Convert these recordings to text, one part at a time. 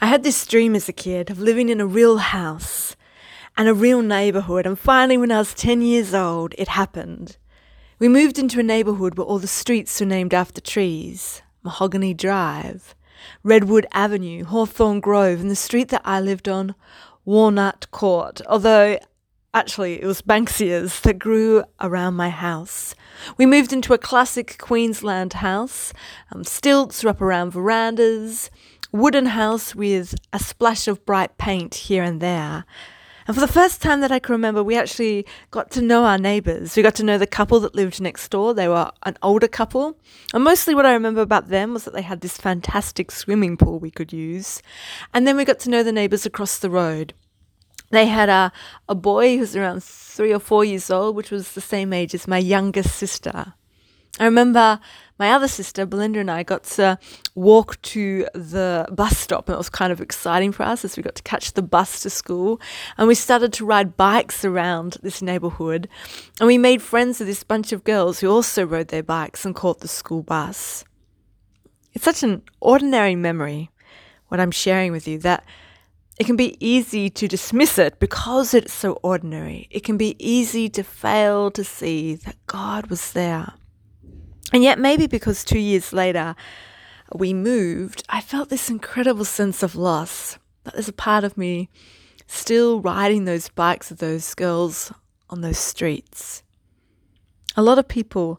I had this dream as a kid of living in a real house and a real neighbourhood, and finally when I was 10 years old, it happened. We moved into a neighbourhood where all the streets were named after trees. Mahogany Drive, Redwood Avenue, Hawthorne Grove, and the street that I lived on, Walnut Court, although actually it was Banksias that grew around my house. We moved into a classic Queensland house, stilts were up around verandas, wooden house with a splash of bright paint here and there. And for the first time that I can remember, we actually got to know our neighbours. We got to know the couple that lived next door. They were an older couple. And mostly what I remember about them was that they had this fantastic swimming pool we could use. And then we got to know the neighbours across the road. They had a boy who was around 3 or 4 years old, which was the same age as my youngest sister. I remember my other sister, Belinda, and I got to walk to the bus stop, and it was kind of exciting for us as we got to catch the bus to school. And we started to ride bikes around this neighbourhood, and we made friends with this bunch of girls who also rode their bikes and caught the school bus. It's such an ordinary memory, what I'm sharing with you, that it can be easy to dismiss it because it's so ordinary. It can be easy to fail to see that God was there. And yet maybe because 2 years later we moved, I felt this incredible sense of loss, that there's a part of me still riding those bikes with those girls on those streets. A lot of people,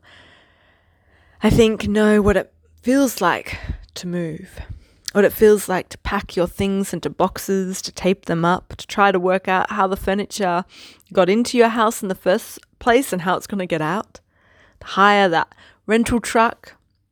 I think, know what it feels like to move, what it feels like to pack your things into boxes, to tape them up, to try to work out how the furniture got into your house in the first place and how it's going to get out, to hire that rental truck,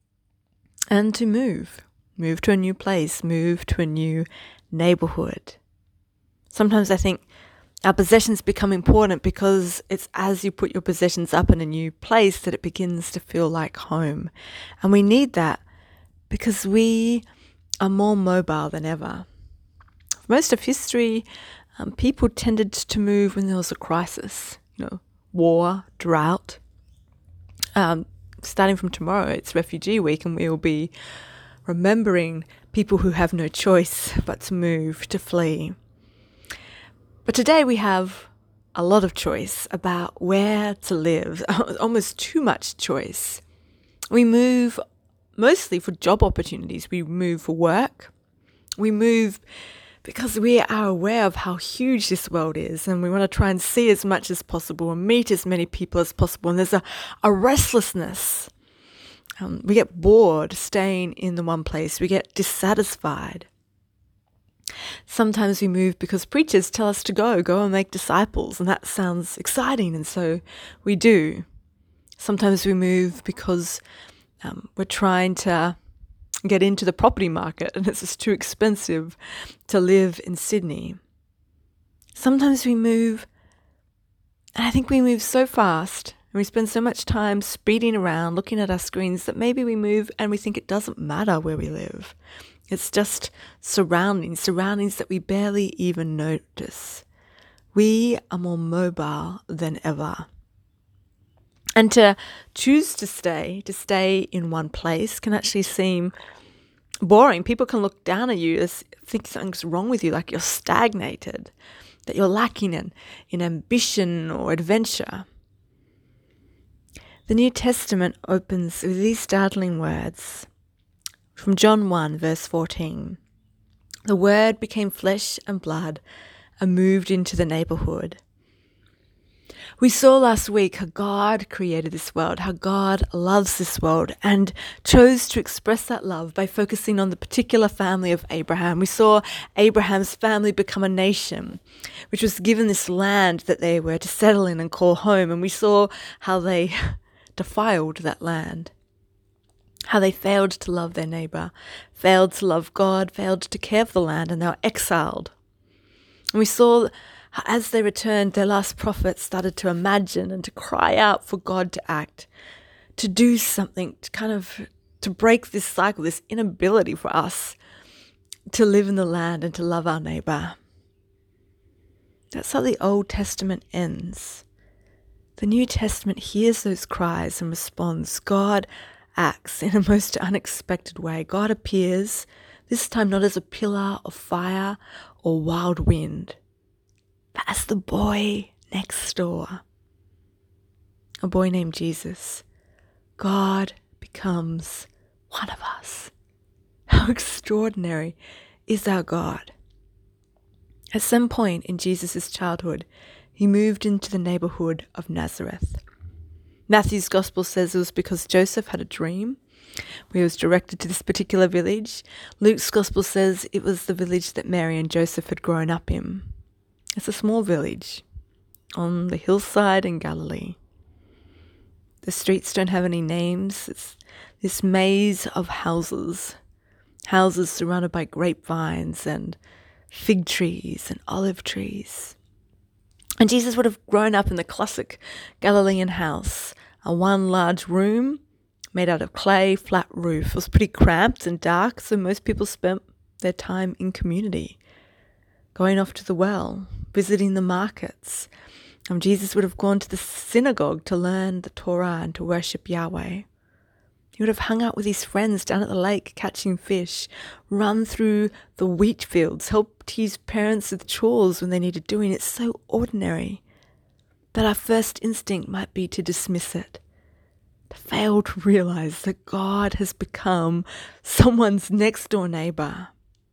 and to move to a new place, move to a new neighbourhood. Sometimes I think our possessions become important because it's as you put your possessions up in a new place that it begins to feel like home. And we need that because we are more mobile than ever. For most of history, people tended to move when there was a crisis, war, drought. Starting from tomorrow, it's Refugee Week, and we will be remembering people who have no choice but to move, to flee. But today we have a lot of choice about where to live, almost too much choice. We move mostly for job opportunities. We move for work. We move because we are aware of how huge this world is, and we want to try and see as much as possible and meet as many people as possible. And there's a restlessness. We get bored staying in the one place. We get dissatisfied. Sometimes we move because preachers tell us to go and make disciples, and that sounds exciting, and so we do. Sometimes we move because we're trying to get into the property market and it's just too expensive to live in Sydney. Sometimes we move, and I think we move so fast and we spend so much time speeding around looking at our screens that maybe we move and we think it doesn't matter where we live. It's just surroundings that we barely even notice. We are more mobile than ever. And to choose to stay in one place can actually seem boring. People can look down at you as think something's wrong with you, like you're stagnated, that you're lacking in ambition or adventure. The New Testament opens with these startling words from John 1, verse 14. The Word became flesh and blood and moved into the neighbourhood. We saw last week how God created this world, how God loves this world and chose to express that love by focusing on the particular family of Abraham. We saw Abraham's family become a nation, which was given this land that they were to settle in and call home. And we saw how they defiled that land, how they failed to love their neighbour, failed to love God, failed to care for the land, and they were exiled. And we saw as they returned, their last prophet started to imagine and to cry out for God to act, to do something, to break this cycle, this inability for us to live in the land and to love our neighbour. That's how the Old Testament ends. The New Testament hears those cries and responds. God acts in a most unexpected way. God appears this time not as a pillar of fire or wild wind, but as the boy next door. A boy named Jesus. God becomes one of us. How extraordinary is our God? At some point in Jesus' childhood, he moved into the neighborhood of Nazareth. Matthew's gospel says it was because Joseph had a dream where he was directed to this particular village. Luke's gospel says it was the village that Mary and Joseph had grown up in. It's a small village on the hillside in Galilee. The streets don't have any names. It's this maze of houses surrounded by grapevines and fig trees and olive trees. And Jesus would have grown up in the classic Galilean house, a one large room made out of clay, flat roof. It was pretty cramped and dark, so most people spent their time in community, going off to the well, visiting the markets. Jesus would have gone to the synagogue to learn the Torah and to worship Yahweh. He would have hung out with his friends down at the lake catching fish, run through the wheat fields, helped his parents with chores when they needed doing. It's so ordinary that our first instinct might be to dismiss it, to fail to realize that God has become someone's next door neighbor.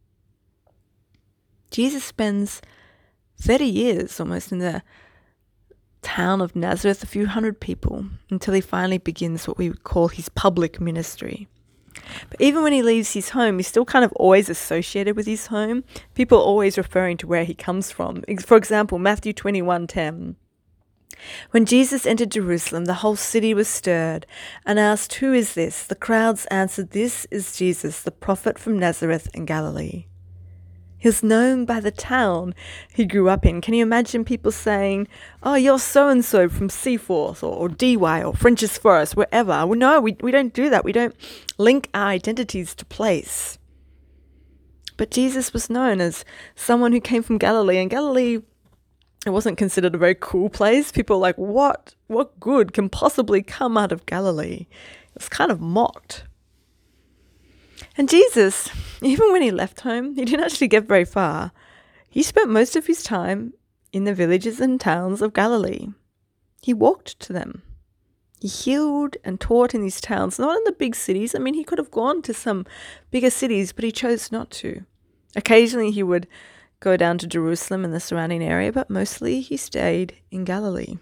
Jesus spends 30 years almost in the town of Nazareth, a few hundred people, until he finally begins what we would call his public ministry. But even when he leaves his home, he's still kind of always associated with his home. People are always referring to where he comes from. For example, Matthew 21:10. When Jesus entered Jerusalem, the whole city was stirred and asked, "Who is this?" The crowds answered, "This is Jesus, the prophet from Nazareth in Galilee." He was known by the town he grew up in. Can you imagine people saying, "Oh, you're so-and-so from Seaforth or DY or French's Forest," wherever? Well, no, we don't do that. We don't link our identities to place. But Jesus was known as someone who came from Galilee. And Galilee, it wasn't considered a very cool place. People were like, what good can possibly come out of Galilee? It was kind of mocked. And Jesus, even when he left home, he didn't actually get very far. He spent most of his time in the villages and towns of Galilee. He walked to them. He healed and taught in these towns, not in the big cities. I mean, he could have gone to some bigger cities, but he chose not to. Occasionally he would go down to Jerusalem and the surrounding area, but mostly he stayed in Galilee.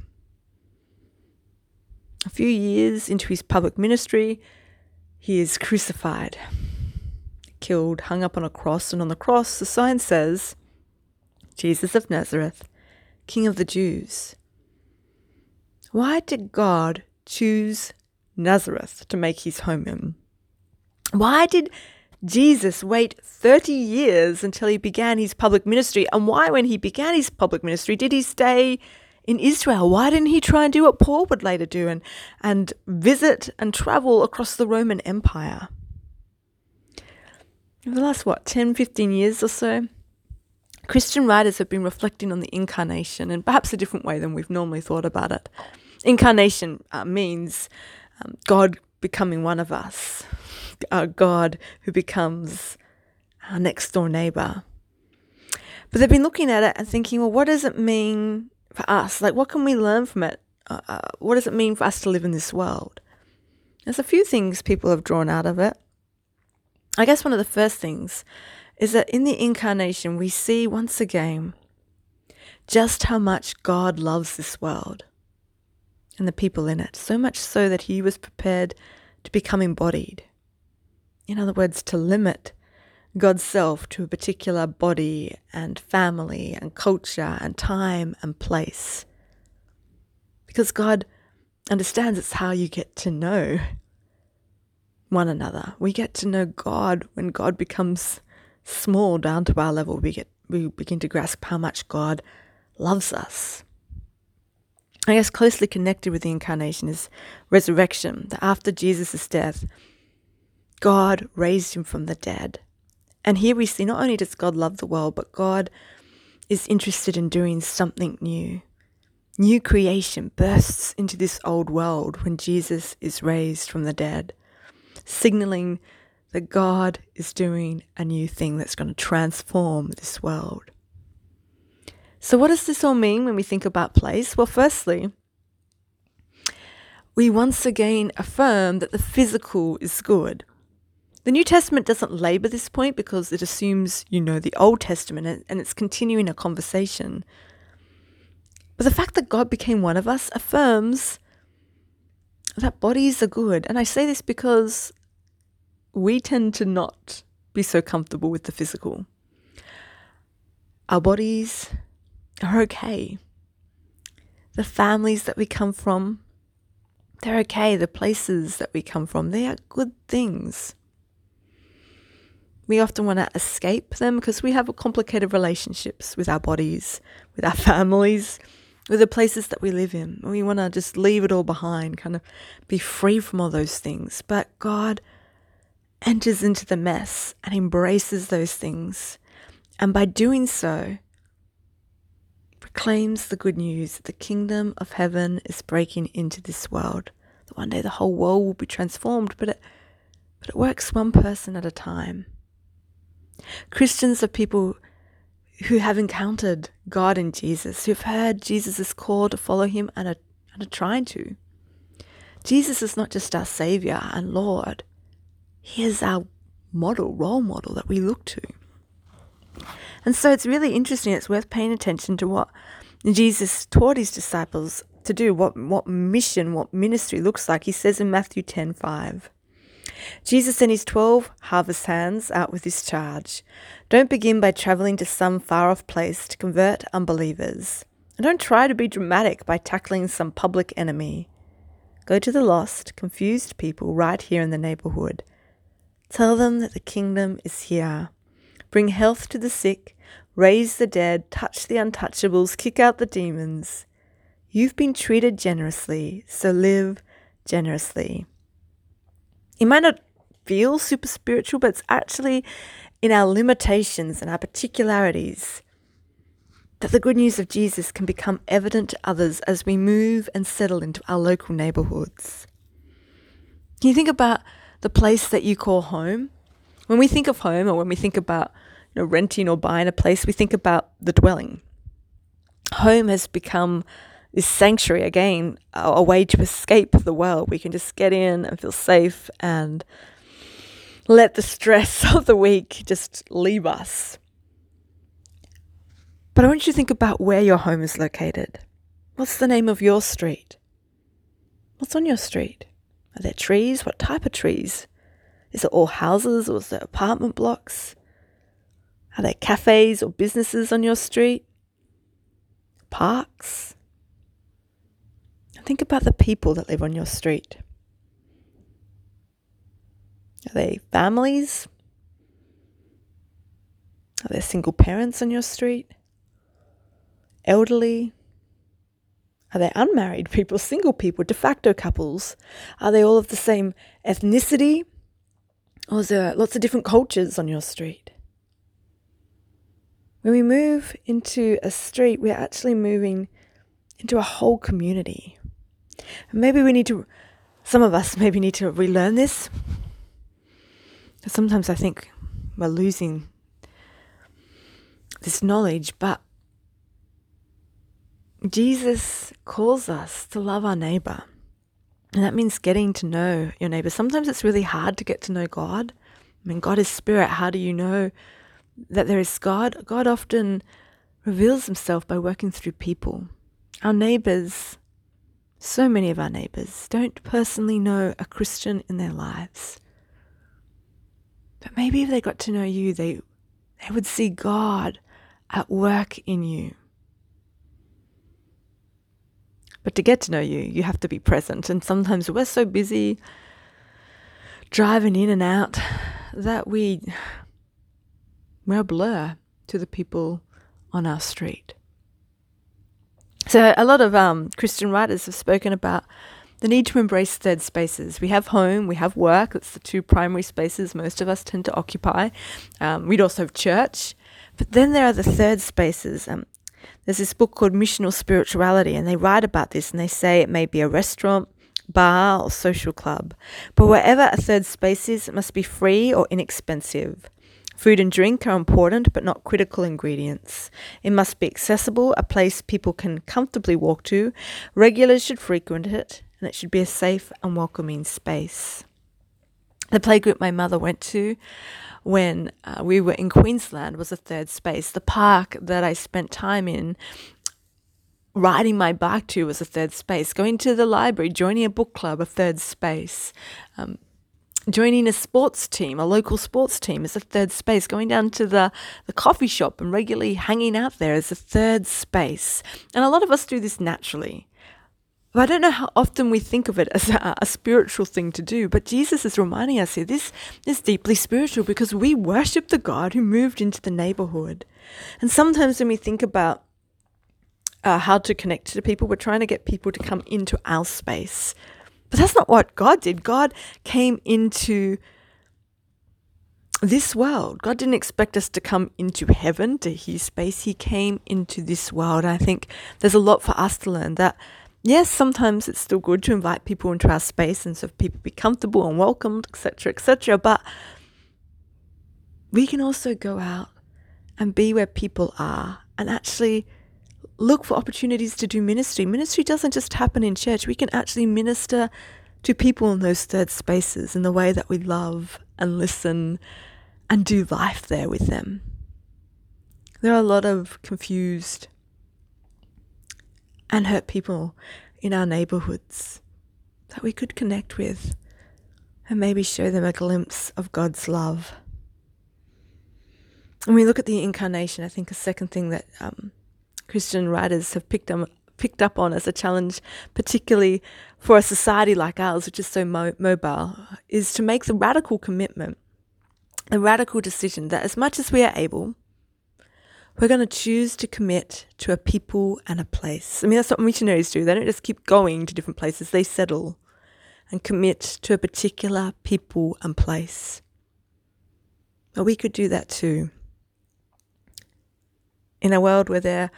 A few years into his public ministry, he is crucified, killed, hung up on a cross, and on the cross the sign says, "Jesus of Nazareth, King of the Jews." Why did God choose Nazareth to make his home in? Why did Jesus wait 30 years until he began his public ministry? And why, when he began his public ministry, did he stay in Israel? Why didn't he try and do what Paul would later do and visit and travel across the Roman Empire? Over the last, 10, 15 years or so, Christian writers have been reflecting on the incarnation in perhaps a different way than we've normally thought about it. Incarnation means God becoming one of us, God who becomes our next door neighbor. But they've been looking at it and thinking, well, what does it mean for us? Like, what can we learn from it? What does it mean for us to live in this world? There's a few things people have drawn out of it. I guess one of the first things is that in the incarnation, we see once again just how much God loves this world and the people in it, so much so that he was prepared to become embodied. In other words, to limit God's self to a particular body and family and culture and time and place. Because God understands it's how you get to know one another. We get to know God when God becomes small down to our level. We begin to grasp how much God loves us. I guess closely connected with the incarnation is resurrection. That after Jesus' death, God raised him from the dead. And here we see not only does God love the world, but God is interested in doing something new. New creation bursts into this old world when Jesus is raised from the dead, signaling that God is doing a new thing that's going to transform this world. So what does this all mean when we think about place? Well, firstly, we once again affirm that the physical is good. The New Testament doesn't labour this point because it assumes you know the Old Testament and it's continuing a conversation. But the fact that God became one of us affirms that bodies are good. And I say this because we tend to not be so comfortable with the physical. Our bodies are okay. The families that we come from, they're okay. The places that we come from, they are good things. We often want to escape them because we have complicated relationships with our bodies, with our families, with the places that we live in. We want to just leave it all behind, kind of be free from all those things. But God enters into the mess and embraces those things. And by doing so, proclaims the good news that the kingdom of heaven is breaking into this world. That one day the whole world will be transformed, but it works one person at a time. Christians are people who have encountered God in Jesus, who've heard Jesus' call to follow him and are trying to. Jesus is not just our Saviour and Lord. He is our model, role model that we look to. And so it's really interesting. It's worth paying attention to what Jesus taught his disciples to do, what mission, what ministry looks like. He says in Matthew 10:5, Jesus sent his 12 harvest hands out with this charge. Don't begin by travelling to some far-off place to convert unbelievers. And don't try to be dramatic by tackling some public enemy. Go to the lost, confused people right here in the neighbourhood. Tell them that the kingdom is here. Bring health to the sick, raise the dead, touch the untouchables, kick out the demons. You've been treated generously, so live generously. It might not feel super spiritual, but it's actually in our limitations and our particularities that the good news of Jesus can become evident to others as we move and settle into our local neighbourhoods. Can you think about the place that you call home? When we think of home, or when we think about renting or buying a place, we think about the dwelling. Home has become this sanctuary, again, a way to escape the world. We can just get in and feel safe and let the stress of the week just leave us. But I want you to think about where your home is located. What's the name of your street? What's on your street? Are there trees? What type of trees? Is it all houses or is it apartment blocks? Are there cafes or businesses on your street? Parks? Think about the people that live on your street. Are they families? Are there single parents on your street? Elderly? Are there unmarried people, single people, de facto couples? Are they all of the same ethnicity? Or is there lots of different cultures on your street? When we move into a street, we're actually moving into a whole community. And maybe some of us maybe need to relearn this. Sometimes I think we're losing this knowledge, but Jesus calls us to love our neighbour. And that means getting to know your neighbour. Sometimes it's really hard to get to know God. I mean, God is spirit. How do you know that there is God? God often reveals himself by working through people. Our neighbours, so many of our neighbours, don't personally know a Christian in their lives. But maybe if they got to know you, they would see God at work in you. But to get to know you, you have to be present. And sometimes we're so busy driving in and out that we're a blur to the people on our street. So a lot of Christian writers have spoken about the need to embrace third spaces. We have home, we have work. That's the two primary spaces most of us tend to occupy. We'd also have church. But then there are the third spaces. There's this book called Missional Spirituality, and they write about this, and they say it may be a restaurant, bar or social club. But wherever a third space is, it must be free or inexpensive. Food and drink are important but not critical ingredients. It must be accessible, a place people can comfortably walk to. Regulars should frequent it, and it should be a safe and welcoming space. The playgroup my mother went to when we were in Queensland was a third space. The park that I spent time in riding my bike to was a third space. Going to the library, joining a book club, a third space. Joining a sports team, a local sports team, is a third space. Going down to the coffee shop and regularly hanging out there is a third space. And a lot of us do this naturally. But I don't know how often we think of it as a spiritual thing to do, but Jesus is reminding us here, this is deeply spiritual because we worship the God who moved into the neighborhood. And sometimes when we think about how to connect to people, we're trying to get people to come into our space. But that's not what God did. God came into this world. God didn't expect us to come into heaven, to his space. He came into this world. And I think there's a lot for us to learn that, yes, sometimes it's still good to invite people into our space and so people be comfortable and welcomed, etc., etc. But we can also go out and be where people are and actually look for opportunities to do ministry. Ministry doesn't just happen in church. We can actually minister to people in those third spaces in the way that we love and listen and do life there with them. There are a lot of confused and hurt people in our neighborhoods that we could connect with and maybe show them a glimpse of God's love. When we look at the incarnation, I think a second thing that Christian writers have picked up on as a challenge, particularly for a society like ours, which is so mobile, is to make the radical commitment, the radical decision that as much as we are able, we're going to choose to commit to a people and a place. I mean, that's what missionaries do. They don't just keep going to different places. They settle and commit to a particular people and place. But we could do that too. In a world where there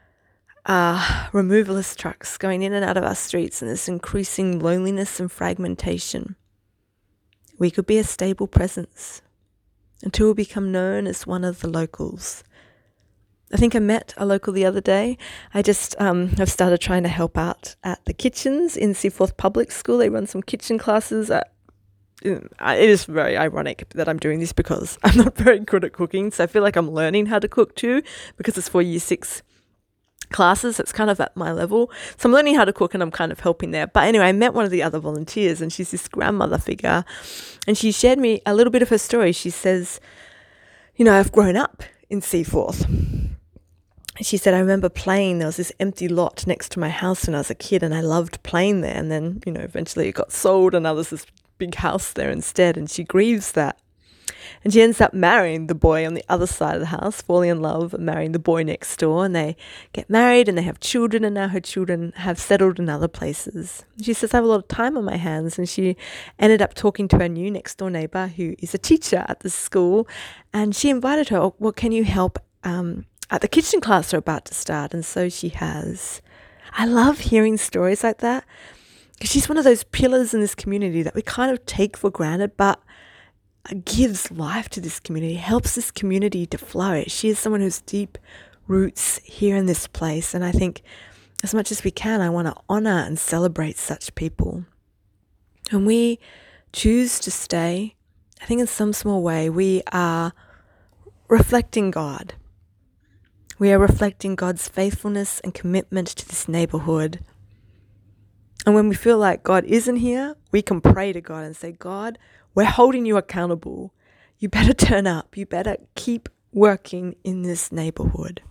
removalist trucks going in and out of our streets and this increasing loneliness and fragmentation, we could be a stable presence until we become known as one of the locals. I think I met a local the other day. I just have started trying to help out at the kitchens in Seaforth Public School. They run some kitchen classes. It is very ironic that I'm doing this because I'm not very good at cooking, so I feel like I'm learning how to cook too because it's for Year 6 classes. It's kind of at my level. So I'm learning how to cook and I'm kind of helping there. But anyway, I met one of the other volunteers and she's this grandmother figure and she shared me a little bit of her story. She says, I've grown up in Seaforth. She said, I remember playing, there was this empty lot next to my house when I was a kid and I loved playing there. And then, eventually it got sold and now there's this big house there instead. And she grieves that. And she ends up marrying the boy on the other side of the house, falling in love and marrying the boy next door. And they get married and they have children and now her children have settled in other places. She says, I have a lot of time on my hands. And she ended up talking to her new next door neighbour who is a teacher at the school. And she invited her, well, can you help at the kitchen class they're about to start? And so she has. I love hearing stories like that because she's one of those pillars in this community that we kind of take for granted, but gives life to this community, helps this community to flourish. She is someone who's deep roots here in this place. And I think as much as we can, I want to honor and celebrate such people. And we choose to stay, I think in some small way, we are reflecting God. We are reflecting God's faithfulness and commitment to this neighborhood. And when we feel like God isn't here, we can pray to God and say, God, we're holding you accountable. You better turn up. You better keep working in this neighborhood.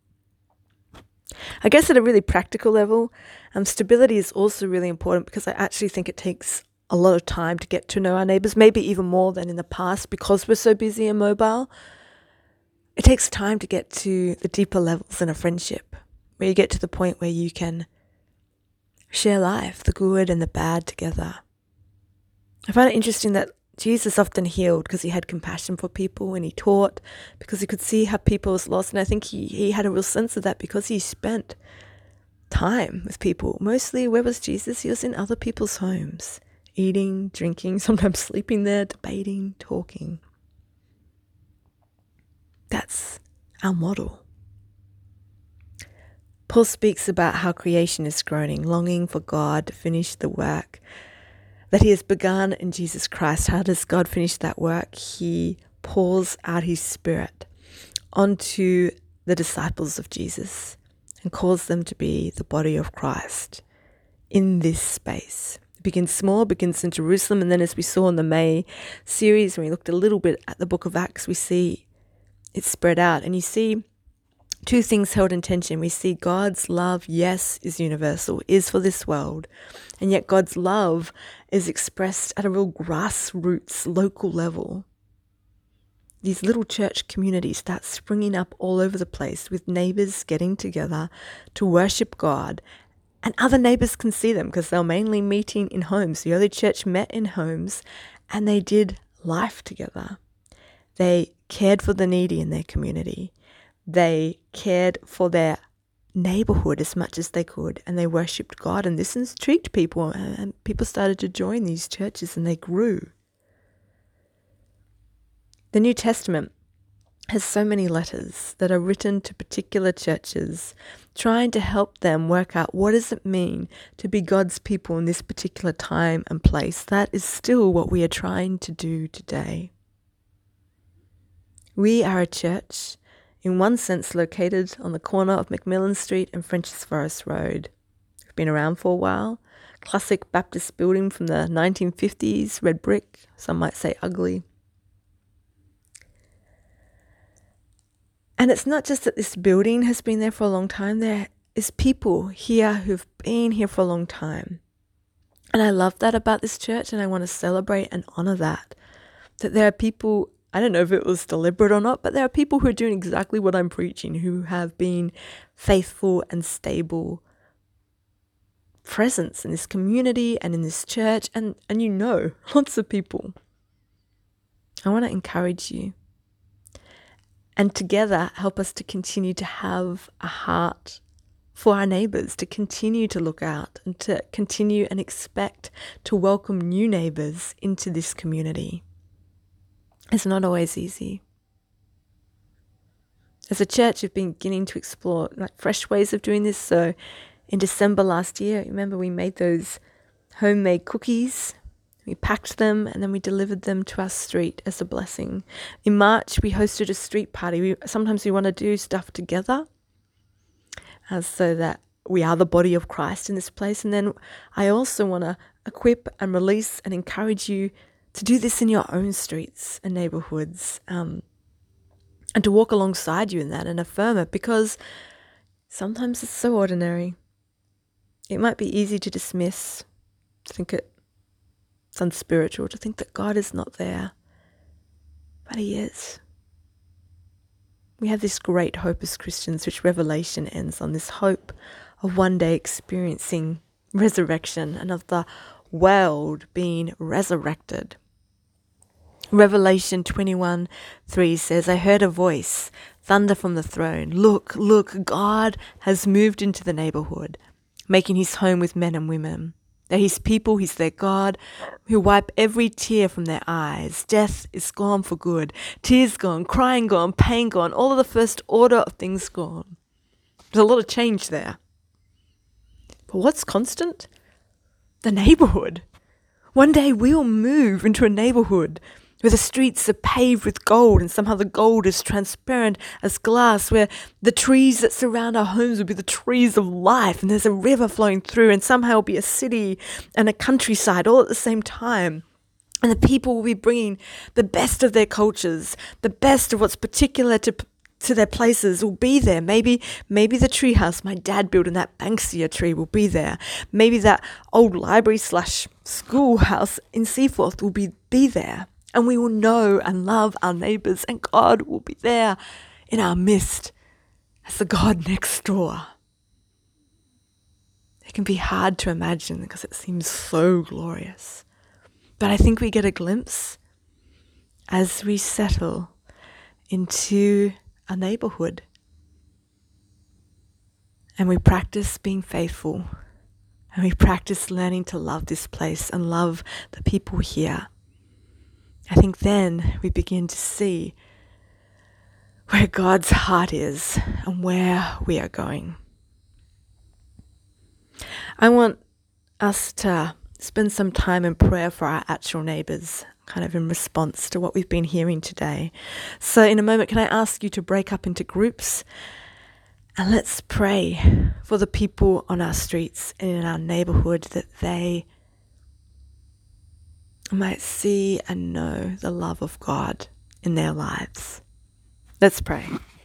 I guess at a really practical level, stability is also really important because I actually think it takes a lot of time to get to know our neighbors, maybe even more than in the past because we're so busy and mobile. It takes time to get to the deeper levels in a friendship, where you get to the point where you can share life, the good and the bad together. I find it interesting that Jesus often healed because he had compassion for people and he taught because he could see how people was lost. And I think he had a real sense of that because he spent time with people. Mostly, where was Jesus? He was in other people's homes, eating, drinking, sometimes sleeping there, debating, talking. That's our model. Paul speaks about how creation is groaning, longing for God to finish the work that he has begun in Jesus Christ. How does God finish that work? He pours out his Spirit onto the disciples of Jesus and calls them to be the body of Christ in this space. It begins small, begins in Jerusalem, and then as we saw in the May series, when we looked a little bit at the book of Acts, we see it spread out. And you see two things held in tension. We see God's love, yes, is universal, is for this world. And yet God's love is expressed at a real grassroots, local level. These little church communities start springing up all over the place with neighbours getting together to worship God. And other neighbours can see them because they're mainly meeting in homes. The early church met in homes and they did life together. They cared for the needy in their community. They cared for their neighborhood as much as they could, and they worshipped God. And this intrigued people, and people started to join these churches, and they grew. The New Testament has so many letters that are written to particular churches, trying to help them work out what does it mean to be God's people in this particular time and place. That is still what we are trying to do today. We are a church, in one sense located on the corner of Macmillan Street and Frenchs Forest Road. We've been around for a while. Classic Baptist building from the 1950s, red brick, some might say ugly. And it's not just that this building has been there for a long time. There is people here who've been here for a long time. And I love that about this church, and I want to celebrate and honor that. That there are people, I don't know if it was deliberate or not, but there are people who are doing exactly what I'm preaching, who have been faithful and stable presence in this community and in this church, and you know, lots of people. I want to encourage you. And together help us to continue to have a heart for our neighbours, to continue to look out and to continue and expect to welcome new neighbours into this community. It's not always easy. As a church, we've been beginning to explore fresh ways of doing this. So in December last year, remember we made those homemade cookies. We packed them and then we delivered them to our street as a blessing. In March, we hosted a street party. Sometimes we want to do stuff together so that we are the body of Christ in this place. And then I also want to equip and release and encourage you to do this in your own streets and neighborhoods, and to walk alongside you in that and affirm it, because sometimes it's so ordinary. It might be easy to dismiss, to think it's unspiritual, to think that God is not there, but he is. We have this great hope as Christians, which Revelation ends on, this hope of one day experiencing resurrection and of the world being resurrected. Revelation 21:3 says, I heard a voice, thunder from the throne. Look, God has moved into the neighborhood, making his home with men and women. They're his people, he's their God, who wipe every tear from their eyes. Death is gone for good. Tears gone, crying gone, pain gone, all of the first order of things gone. There's a lot of change there. But what's constant? The neighborhood. One day we'll move into a neighborhood where the streets are paved with gold and somehow the gold is transparent as glass, where the trees that surround our homes will be the trees of life, and there's a river flowing through, and somehow it'll be a city and a countryside all at the same time. And the people will be bringing the best of their cultures, the best of what's particular to their places will be there. Maybe the tree house my dad built in that Banksia tree will be there. Maybe that old library / schoolhouse in Seaforth will be there. And we will know and love our neighbours, and God will be there in our midst as the God next door. It can be hard to imagine because it seems so glorious. But I think we get a glimpse as we settle into a neighbourhood. and we practice being faithful, and we practice learning to love this place and love the people here, I think then we begin to see where God's heart is and where we are going. I want us to spend some time in prayer for our actual neighbours, kind of in response to what we've been hearing today. So in a moment, can I ask you to break up into groups, and let's pray for the people on our streets and in our neighbourhood, that they might see and know the love of God in their lives. Let's pray.